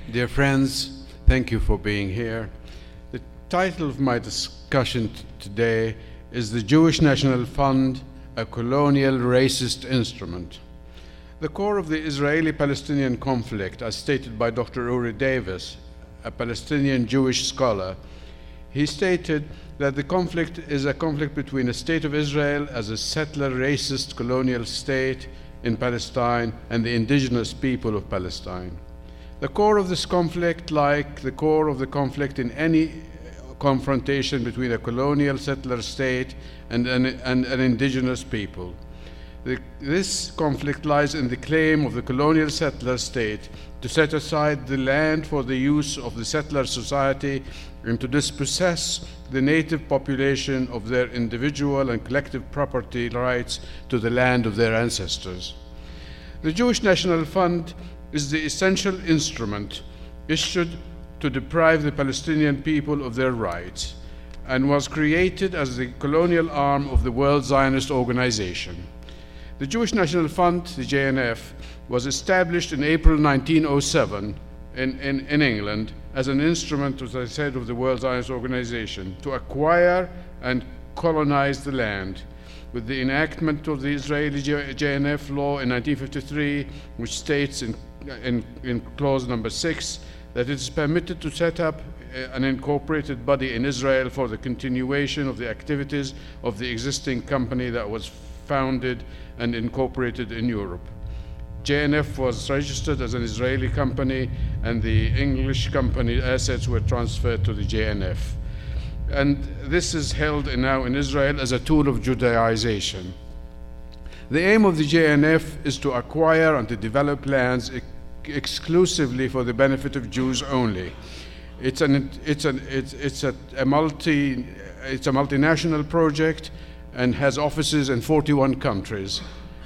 Dear friends, thank you for being here. The title of my discussion today is The Jewish National Fund, a Colonial Racist Instrument. The core of the Israeli-Palestinian conflict, as stated by Dr. Uri Davis, a Palestinian Jewish scholar, he stated that the conflict is a conflict between the State of Israel as a settler racist colonial state in Palestine and the indigenous people of Palestine. The core of this conflict, like the core of the conflict in any confrontation between a colonial settler state and an indigenous people. This conflict lies in the claim of the colonial settler state to set aside the land for the use of the settler society and to dispossess the native population of their individual and collective property rights to the land of their ancestors. The Jewish National Fund is the essential instrument issued to deprive the Palestinian people of their rights and was created as the colonial arm of the World Zionist Organization. The Jewish National Fund, the JNF, was established in April 1907 in England as an instrument, as I said, of the World Zionist Organization to acquire and colonize the land. With the enactment of the Israeli JNF law in 1953, which states in clause number 6 that it is permitted to set up an incorporated body in Israel for the continuation of the activities of the existing company that was founded and incorporated in Europe. JNF was registered as an Israeli company, and the English company assets were transferred to the JNF. And this is held now in Israel as a tool of Judaization. The aim of the JNF is to acquire and to develop lands exclusively for the benefit of Jews only. It's a multinational project and has offices in 41 countries.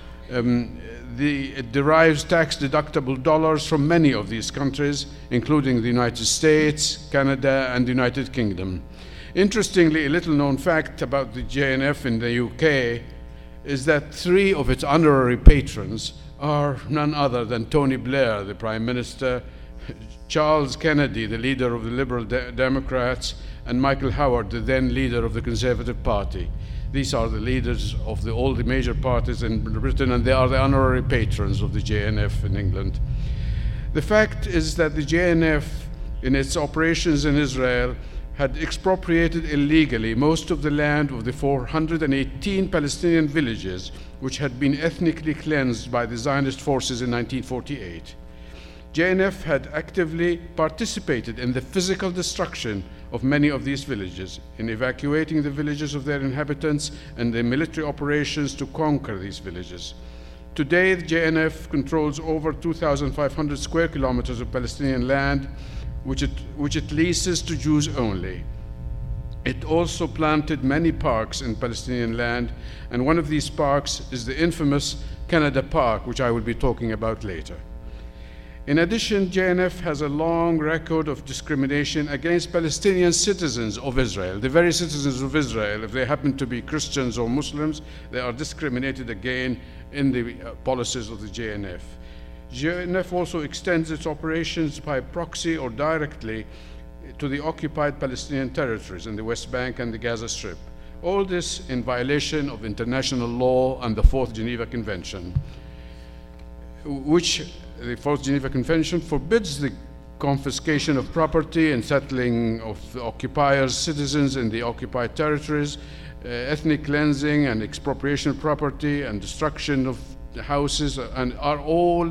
It derives tax-deductible dollars from many of these countries, including the United States, Canada, and the United Kingdom. Interestingly, a little-known fact about the JNF in the UK is that 3 of its honorary patrons are none other than Tony Blair, the Prime Minister, Charles Kennedy, the leader of the Liberal Democrats, and Michael Howard, the then leader of the Conservative Party. These are the leaders of all the major parties in Britain, and they are the honorary patrons of the JNF in England. The fact is that the JNF, in its operations in Israel, had expropriated illegally most of the land of the 418 Palestinian villages which had been ethnically cleansed by the Zionist forces in 1948. JNF had actively participated in the physical destruction of many of these villages, in evacuating the villages of their inhabitants and the military operations to conquer these villages. Today, the JNF controls over 2,500 square kilometers of Palestinian land, which it leases to Jews only. It also planted many parks in Palestinian land, and one of these parks is the infamous Canada Park, which I will be talking about later. In addition, JNF has a long record of discrimination against Palestinian citizens of Israel. The very citizens of Israel, if they happen to be Christians or Muslims, they are discriminated again in the policies of the JNF. JNF also extends its operations by proxy or directly to the occupied Palestinian territories in the West Bank and the Gaza Strip. All this in violation of international law and the Fourth Geneva Convention, which the Fourth Geneva Convention forbids the confiscation of property and settling of the occupiers' citizens in the occupied territories, ethnic cleansing and expropriation of property and destruction of houses, and are all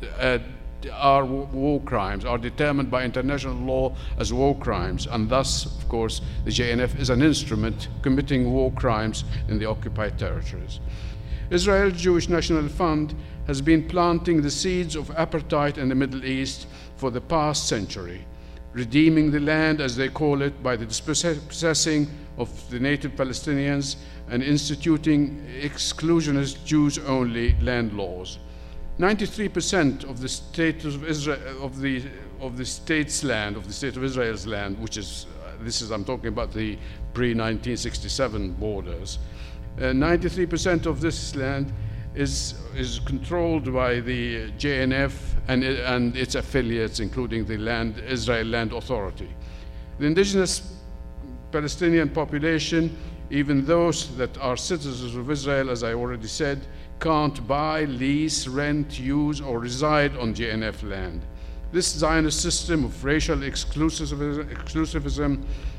war crimes, are determined by international law as war crimes, and thus, of course, the JNF is an instrument committing war crimes in the occupied territories. Israel's Jewish National Fund has been planting the seeds of apartheid in the Middle East for the past century, redeeming the land, as they call it, by the dispossessing of the native Palestinians and instituting exclusionist Jews-only land laws. 93% of the state of Israel, of the state's land, of the state of Israel's land, which is I'm talking about the pre-1967 borders. 93% of this land is controlled by the JNF and its affiliates, including the Israel Land Authority. The indigenous Palestinian population, even those that are citizens of Israel, as I already said, can't buy, lease, rent, use, or reside on JNF land. This Zionist system of racial exclusivism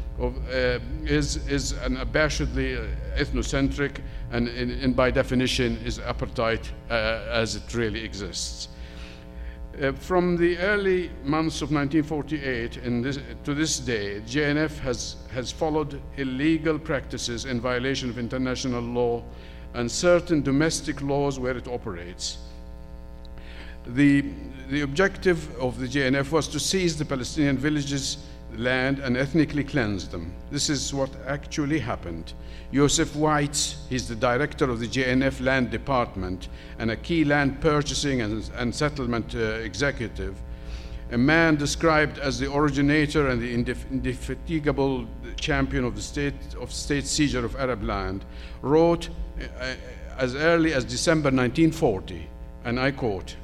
is an abashedly ethnocentric and by definition is apartheid as it really exists. From the early months of 1948 to this day, JNF has followed illegal practices in violation of international law and certain domestic laws where it operates. The objective of the JNF was to seize the Palestinian villages' land and ethnically cleanse them. This is what actually happened. Joseph Weitz, he's the director of the JNF Land Department and a key land purchasing and settlement executive, a man described as the originator and the indefatigable champion of the state seizure of Arab land, wrote as early as December 1940, and I quote,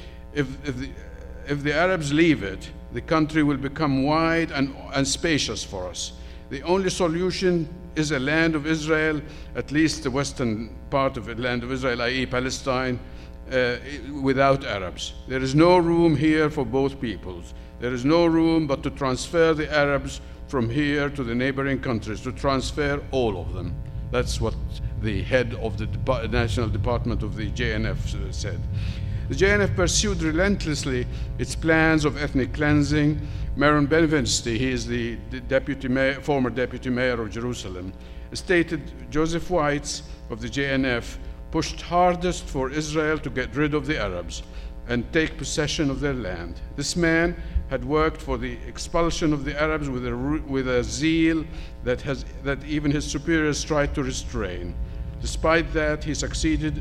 if the Arabs leave it, the country will become wide and spacious for us. The only solution is a land of Israel, at least the western part of the land of Israel, i.e. Palestine, without Arabs. There is no room here for both peoples. There is no room but to transfer the Arabs from here to the neighboring countries, to transfer all of them. That's what the head of the National Department of the JNF said. The JNF pursued relentlessly its plans of ethnic cleansing. Meron Benveniste, he is the former deputy mayor of Jerusalem, stated Joseph Weitz of the JNF pushed hardest for Israel to get rid of the Arabs and take possession of their land. This man had worked for the expulsion of the Arabs with a zeal that even his superiors tried to restrain. Despite that, he succeeded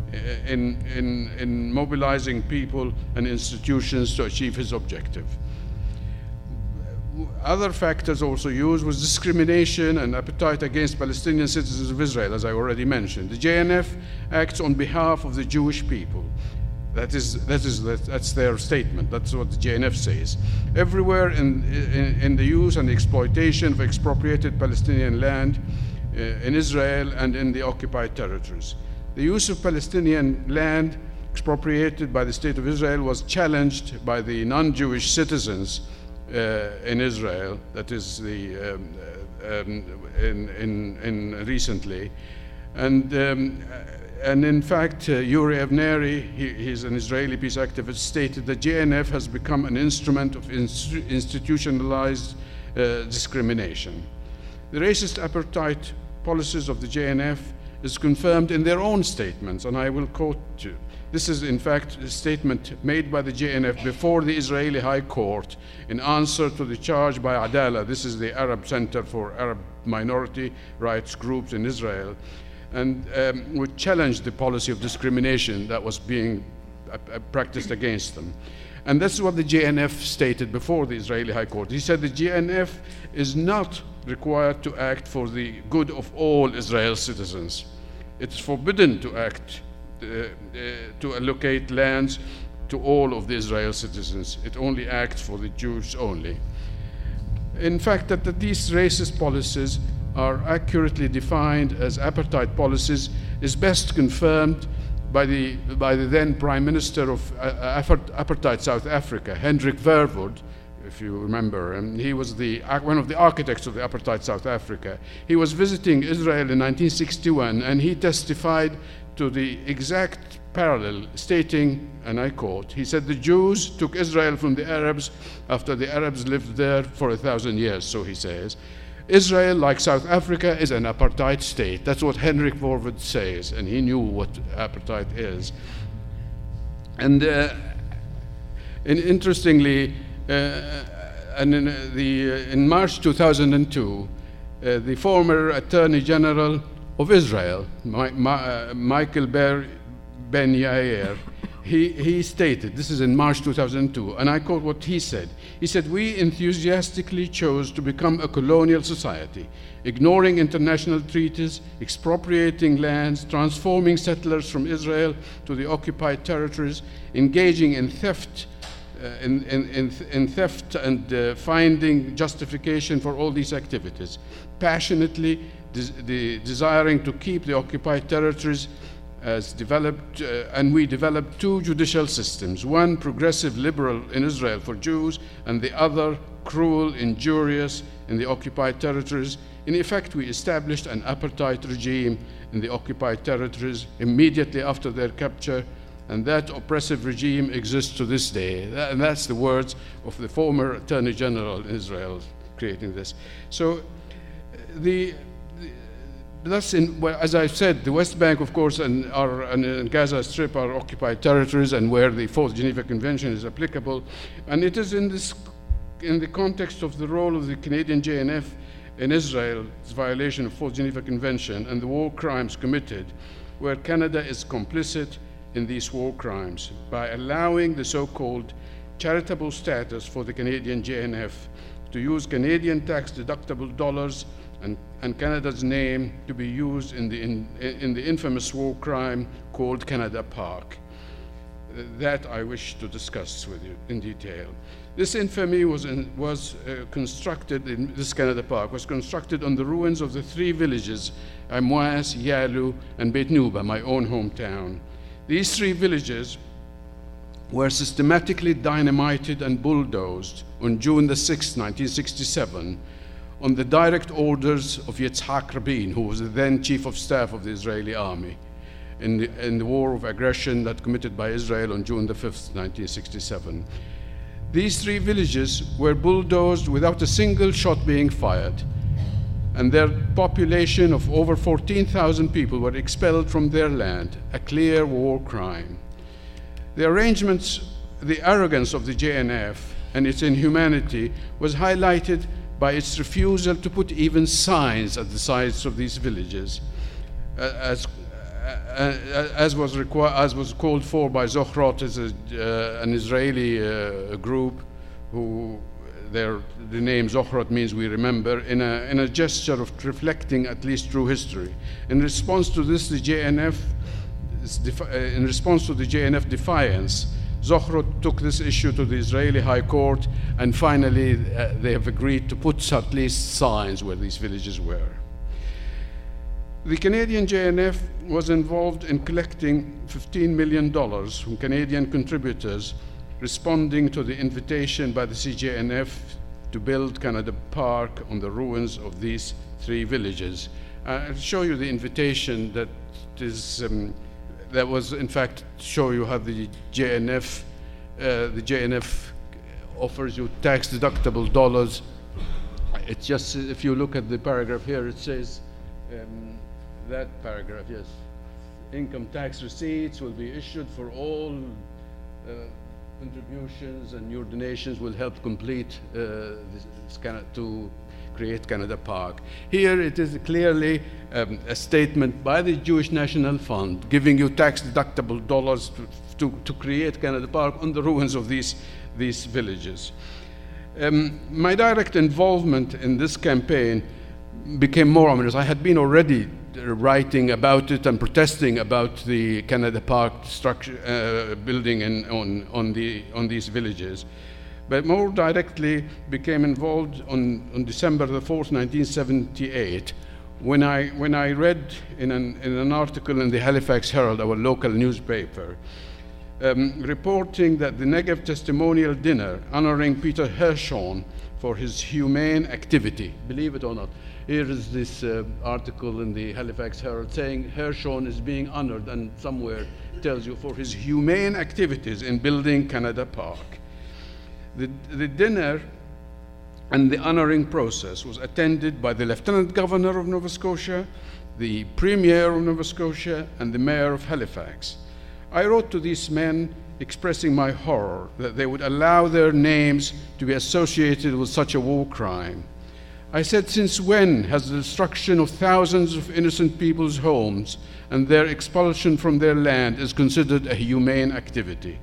in mobilizing people and institutions to achieve his objective. Other factors also used was discrimination and appetite against Palestinian citizens of Israel, as I already mentioned. The JNF acts on behalf of the Jewish people. That's their statement. That's what the JNF says. Everywhere in the use and exploitation of expropriated Palestinian land in Israel and in the occupied territories. The use of Palestinian land expropriated by the State of Israel was challenged by the non-Jewish citizens in Israel, that is recently. And in fact, Yuri Avneri, he's an Israeli peace activist, stated that JNF has become an instrument of institutionalized discrimination. The racist apartheid policies of the JNF is confirmed in their own statements, and I will quote you. This is, in fact, a statement made by the JNF before the Israeli High Court in answer to the charge by Adala. This is the Arab Center for Arab Minority Rights Groups in Israel, and would challenge the policy of discrimination that was being practiced against them. And that's what the JNF stated before the Israeli High Court. He said the JNF is not required to act for the good of all Israel citizens. It's forbidden to act to allocate lands to all of the Israel citizens. It only acts for the Jews only. In fact, that these racist policies are accurately defined as apartheid policies is best confirmed by the then Prime Minister of Apartheid South Africa, Hendrik Verwoerd, if you remember, and he was one of the architects of the Apartheid South Africa. He was visiting Israel in 1961, and he testified to the exact parallel, stating, and I quote, he said, the Jews took Israel from the Arabs after the Arabs lived there for 1,000 years, so he says. Israel, like South Africa, is an apartheid state. That's what Hendrik Verwoerd says, and he knew what apartheid is. And interestingly, in March 2002, the former Attorney General of Israel, Michael Ben Yair, he stated, this is in March 2002, and I quote what he said. He said, "We enthusiastically chose to become a colonial society, ignoring international treaties, expropriating lands, transforming settlers from Israel to the occupied territories, engaging in theft, and finding justification for all these activities, passionately desiring to keep the occupied territories as developed, and we developed two judicial systems, one progressive liberal in Israel for Jews, and the other cruel, injurious in the occupied territories. In effect, we established an apartheid regime in the occupied territories immediately after their capture, and that oppressive regime exists to this day." And that's the words of the former Attorney General in Israel creating this. So well, as I said, the West Bank, of course, and Gaza Strip are occupied territories, and where the Fourth Geneva Convention is applicable. And it is in the context of the role of the Canadian JNF in Israel's violation of Fourth Geneva Convention and the war crimes committed, where Canada is complicit in these war crimes by allowing the so-called charitable status for the Canadian JNF to use Canadian tax-deductible dollars and Canada's name to be used in the infamous war crime called Canada Park. That I wish to discuss with you in detail. This infamy was constructed in this Canada Park, was constructed on the ruins of the three villages, Amwas, Yalu, and Beit Nuba, my own hometown. These three villages were systematically dynamited and bulldozed on June the 6th, 1967, on the direct orders of Yitzhak Rabin, who was the then Chief of Staff of the Israeli Army, in the war of aggression that committed by Israel on June the 5th, 1967. These three villages were bulldozed without a single shot being fired, and their population of over 14,000 people were expelled from their land, a clear war crime. The arrogance of the JNF and its inhumanity was highlighted by its refusal to put even signs at the sides of these villages, as was called for by Zochrot, as an Israeli group, who the name Zochrot means we remember, in a gesture of reflecting at least true history. In response to this, in response to the JNF defiance, Zochrot took this issue to the Israeli High Court, and finally they have agreed to put at least signs where these villages were. The Canadian JNF was involved in collecting $15 million from Canadian contributors, responding to the invitation by the CJNF to build Canada Park on the ruins of these three villages. I'll show you the invitation that was in fact show you how the JNF offers you tax-deductible dollars. It's just, if you look at the paragraph here, it says, that paragraph, yes, income tax receipts will be issued for all contributions, and your donations will help complete to create Canada Park. Here it is clearly a statement by the Jewish National Fund giving you tax-deductible dollars to create Canada Park on the ruins of these villages. My direct involvement in this campaign became more ominous. I had been already writing about it and protesting about the Canada Park structure building on these villages, but more directly became involved on December the 4th, 1978, when I read in an article in the Halifax Herald, our local newspaper, reporting that the Negev testimonial dinner honoring Peter Hershon for his humane activity, believe it or not. Here is this article in the Halifax Herald saying Hershon is being honored, and somewhere tells you for his humane activities in building Canada Park. The dinner and the honoring process was attended by the Lieutenant Governor of Nova Scotia, the Premier of Nova Scotia, and the Mayor of Halifax. I wrote to these men expressing my horror that they would allow their names to be associated with such a war crime. I said, since when has the destruction of thousands of innocent people's homes and their expulsion from their land is considered a humane activity?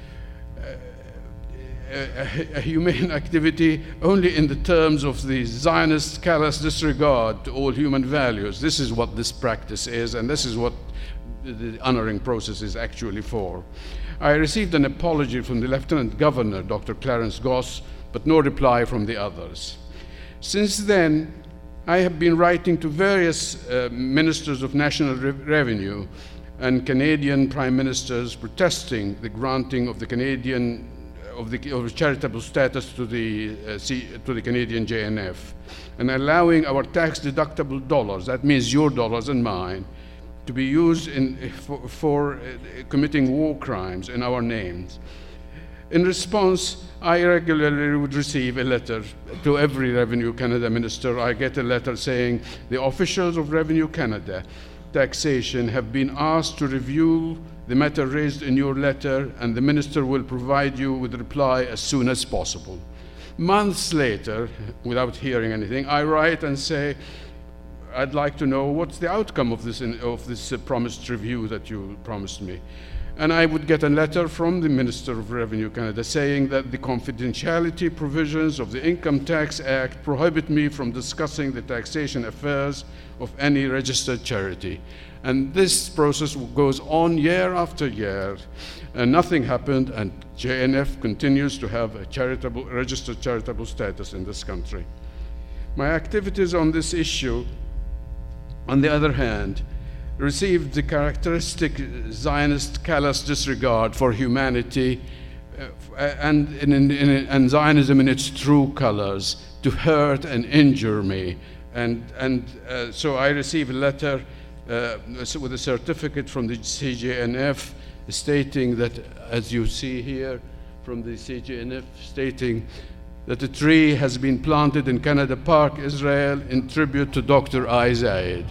A humane activity only in the terms of the Zionist callous disregard to all human values. This is what this practice is, and this is what the honoring process is actually for. I received an apology from the Lieutenant Governor, Dr. Clarence Goss, but no reply from the others. Since then, I have been writing to various ministers of national revenue and Canadian prime ministers protesting the granting of the Canadian of charitable status to the Canadian JNF, and allowing our tax-deductible dollars, that means your dollars and mine, to be used for committing war crimes in our names. In response, I regularly would receive a letter to every Revenue Canada minister. I get a letter saying the officials of Revenue Canada taxation have been asked to review the matter raised in your letter, and the minister will provide you with a reply as soon as possible. Months later, without hearing anything, I write and say, I'd like to know what's the outcome of this promised review that you promised me. And I would get a letter from the Minister of Revenue Canada saying that the confidentiality provisions of the Income Tax Act prohibit me from discussing the taxation affairs of any registered charity. And this process goes on year after year, and nothing happened, and JNF continues to have a registered charitable status in this country. My activities on this issue, on the other hand, received the characteristic Zionist callous disregard for humanity and Zionism in its true colors, to hurt and injure me. So I received a letter with a certificate from the CJNF stating that, as you see here from the CJNF, stating that a tree has been planted in Canada Park, Israel, in tribute to Dr. I. Zayed.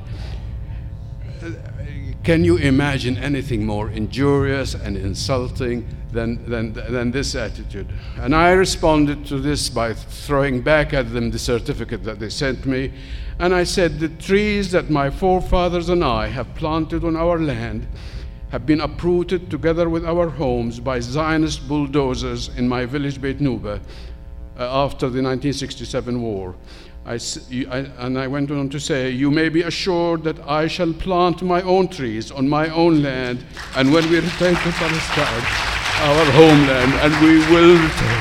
Can you imagine anything more injurious and insulting than this attitude? And I responded to this by throwing back at them the certificate that they sent me. And I said, the trees that my forefathers and I have planted on our land have been uprooted together with our homes by Zionist bulldozers in my village Beit Nuba after the 1967 war. And I went on to say, you may be assured that I shall plant my own trees on my own land, and when we return to Palestine, our homeland, and we will return.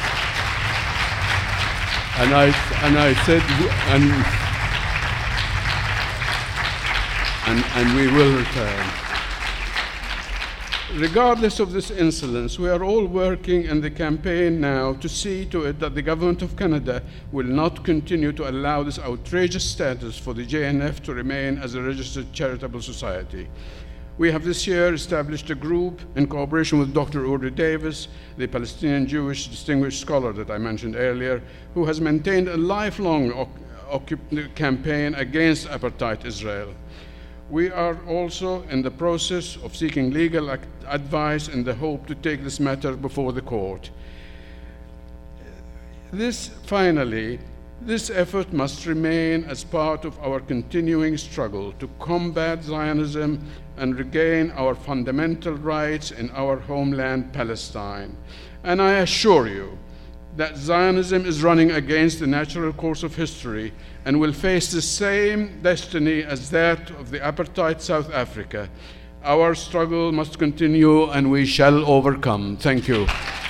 And I said, and we will return. Regardless of this incident, we are all working in the campaign now to see to it that the Government of Canada will not continue to allow this outrageous status for the JNF to remain as a registered charitable society. We have this year established a group in cooperation with Dr. Uri Davis, the Palestinian Jewish distinguished scholar that I mentioned earlier, who has maintained a lifelong campaign against apartheid Israel. We are also in the process of seeking legal advice in the hope to take this matter before the court. Finally, this effort must remain as part of our continuing struggle to combat Zionism and regain our fundamental rights in our homeland, Palestine. And I assure you that Zionism is running against the natural course of history and will face the same destiny as that of the apartheid South Africa. Our struggle must continue, and we shall overcome. Thank you.